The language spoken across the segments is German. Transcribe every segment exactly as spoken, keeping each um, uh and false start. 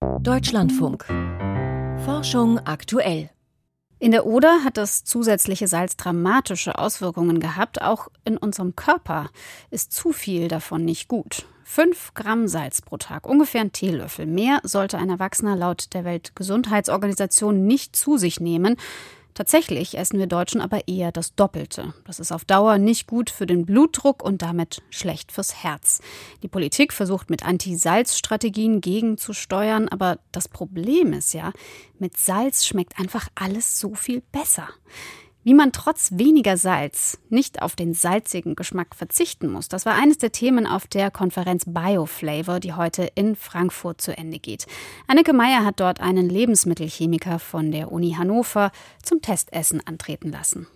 Deutschlandfunk. Forschung aktuell. In der Oder hat das zusätzliche Salz dramatische Auswirkungen gehabt. Auch in unserem Körper ist zu viel davon nicht gut. Fünf Gramm Salz pro Tag, ungefähr ein Teelöffel. Mehr sollte ein Erwachsener laut der Weltgesundheitsorganisation nicht zu sich nehmen. Tatsächlich essen wir Deutschen aber eher das Doppelte. Das ist auf Dauer nicht gut für den Blutdruck und damit schlecht fürs Herz. Die Politik versucht mit Anti-Salz-Strategien gegenzusteuern, aber das Problem ist ja, mit Salz schmeckt einfach alles so viel besser. Wie man trotz weniger Salz nicht auf den salzigen Geschmack verzichten muss, das war eines der Themen auf der Konferenz Bioflavor, die heute in Frankfurt zu Ende geht. Anneke Meyer hat dort einen Lebensmittelchemiker von der Uni Hannover zum Testessen antreten lassen.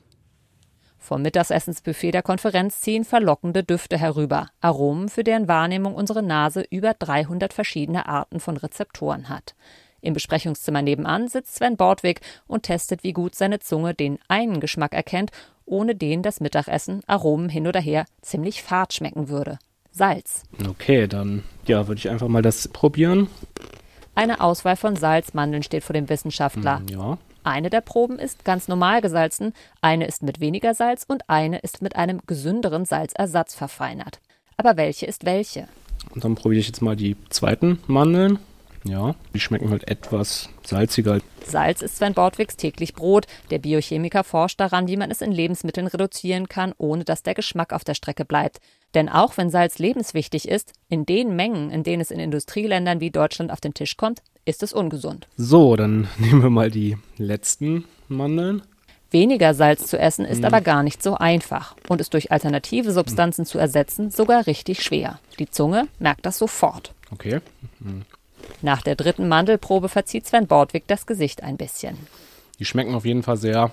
Vom Mittagsessensbuffet der Konferenz ziehen verlockende Düfte herüber. Aromen, für deren Wahrnehmung unsere Nase über dreihundert verschiedene Arten von Rezeptoren hat. Im Besprechungszimmer nebenan sitzt Sven Bortwig und testet, wie gut seine Zunge den einen Geschmack erkennt, ohne den das Mittagessen, Aromen hin oder her, ziemlich fad schmecken würde. Salz. Okay, dann ja, würde ich einfach mal das probieren. Eine Auswahl von Salzmandeln steht vor dem Wissenschaftler. Hm, ja. Eine der Proben ist ganz normal gesalzen, eine ist mit weniger Salz und eine ist mit einem gesünderen Salzersatz verfeinert. Aber welche ist welche? Und dann probiere ich jetzt mal die zweiten Mandeln. Ja, die schmecken halt etwas salziger. Salz ist Sven Bortwigs täglich Brot. Der Biochemiker forscht daran, wie man es in Lebensmitteln reduzieren kann, ohne dass der Geschmack auf der Strecke bleibt. Denn auch wenn Salz lebenswichtig ist, in den Mengen, in denen es in Industrieländern wie Deutschland auf den Tisch kommt, ist es ungesund. So, dann nehmen wir mal die letzten Mandeln. Weniger Salz zu essen ist hm. aber gar nicht so einfach und ist durch alternative Substanzen hm. zu ersetzen sogar richtig schwer. Die Zunge merkt das sofort. Okay. Hm. Nach der dritten Mandelprobe verzieht Sven Bortwig das Gesicht ein bisschen. Die schmecken auf jeden Fall sehr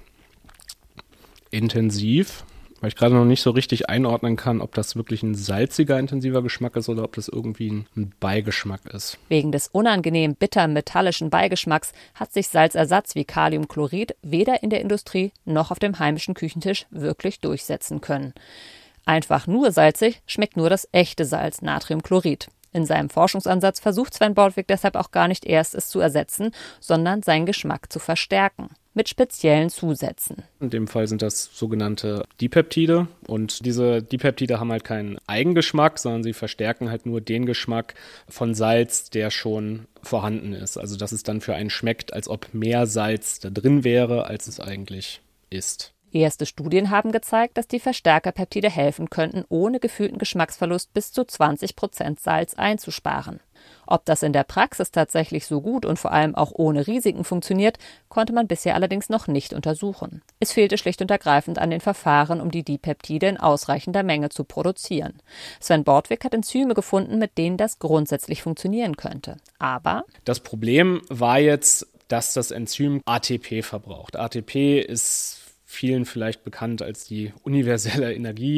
intensiv, weil ich gerade noch nicht so richtig einordnen kann, ob das wirklich ein salziger, intensiver Geschmack ist oder ob das irgendwie ein Beigeschmack ist. Wegen des unangenehm bitter-metallischen Beigeschmacks hat sich Salzersatz wie Kaliumchlorid weder in der Industrie noch auf dem heimischen Küchentisch wirklich durchsetzen können. Einfach nur salzig schmeckt nur das echte Salz, Natriumchlorid. In seinem Forschungsansatz versucht Sven Bortwig deshalb auch gar nicht erst, es zu ersetzen, sondern seinen Geschmack zu verstärken. Mit speziellen Zusätzen. In dem Fall sind das sogenannte Dipeptide. Und diese Dipeptide haben halt keinen Eigengeschmack, sondern sie verstärken halt nur den Geschmack von Salz, der schon vorhanden ist. Also dass es dann für einen schmeckt, als ob mehr Salz da drin wäre, als es eigentlich ist. Erste Studien haben gezeigt, dass die Verstärkerpeptide helfen könnten, ohne gefühlten Geschmacksverlust bis zu zwanzig Prozent Salz einzusparen. Ob das in der Praxis tatsächlich so gut und vor allem auch ohne Risiken funktioniert, konnte man bisher allerdings noch nicht untersuchen. Es fehlte schlicht und ergreifend an den Verfahren, um die Dipeptide in ausreichender Menge zu produzieren. Sven Bortwig hat Enzyme gefunden, mit denen das grundsätzlich funktionieren könnte. Aber das Problem war jetzt, dass das Enzym A T P verbraucht. A T P ist vielen vielleicht bekannt als die universelle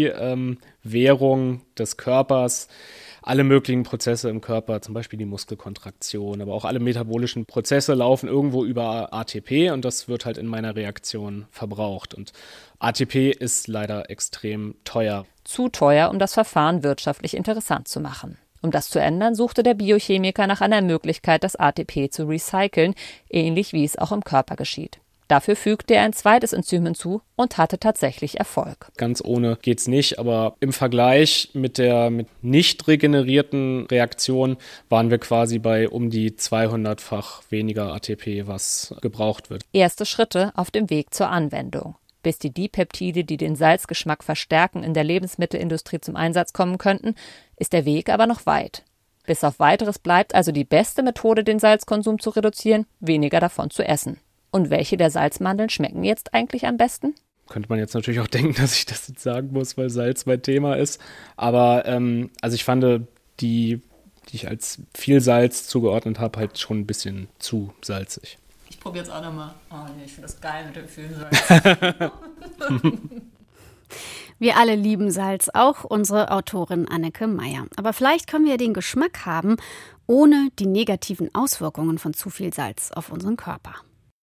Energiewährung ähm, des Körpers. Alle möglichen Prozesse im Körper, zum Beispiel die Muskelkontraktion, aber auch alle metabolischen Prozesse laufen irgendwo über A T P und das wird halt in meiner Reaktion verbraucht. Und A T P ist leider extrem teuer. Zu teuer, um das Verfahren wirtschaftlich interessant zu machen. Um das zu ändern, suchte der Biochemiker nach einer Möglichkeit, das A T P zu recyceln, ähnlich wie es auch im Körper geschieht. Dafür fügte er ein zweites Enzym hinzu und hatte tatsächlich Erfolg. Ganz ohne geht's nicht, aber im Vergleich mit der mit nicht regenerierten Reaktion waren wir quasi bei um die zweihundertfach weniger A T P, was gebraucht wird. Erste Schritte auf dem Weg zur Anwendung. Bis die Dipeptide, die den Salzgeschmack verstärken, in der Lebensmittelindustrie zum Einsatz kommen könnten, ist der Weg aber noch weit. Bis auf Weiteres bleibt also die beste Methode, den Salzkonsum zu reduzieren, weniger davon zu essen. Und welche der Salzmandeln schmecken jetzt eigentlich am besten? Könnte man jetzt natürlich auch denken, dass ich das jetzt sagen muss, weil Salz mein Thema ist. Aber ähm, also ich fand die, die ich als viel Salz zugeordnet habe, halt schon ein bisschen zu salzig. Ich probiere jetzt auch nochmal. Oh nee, ich finde das geil mit dem vielen Salz. Wir alle lieben Salz, auch unsere Autorin Anneke Meyer. Aber vielleicht können wir den Geschmack haben, ohne die negativen Auswirkungen von zu viel Salz auf unseren Körper.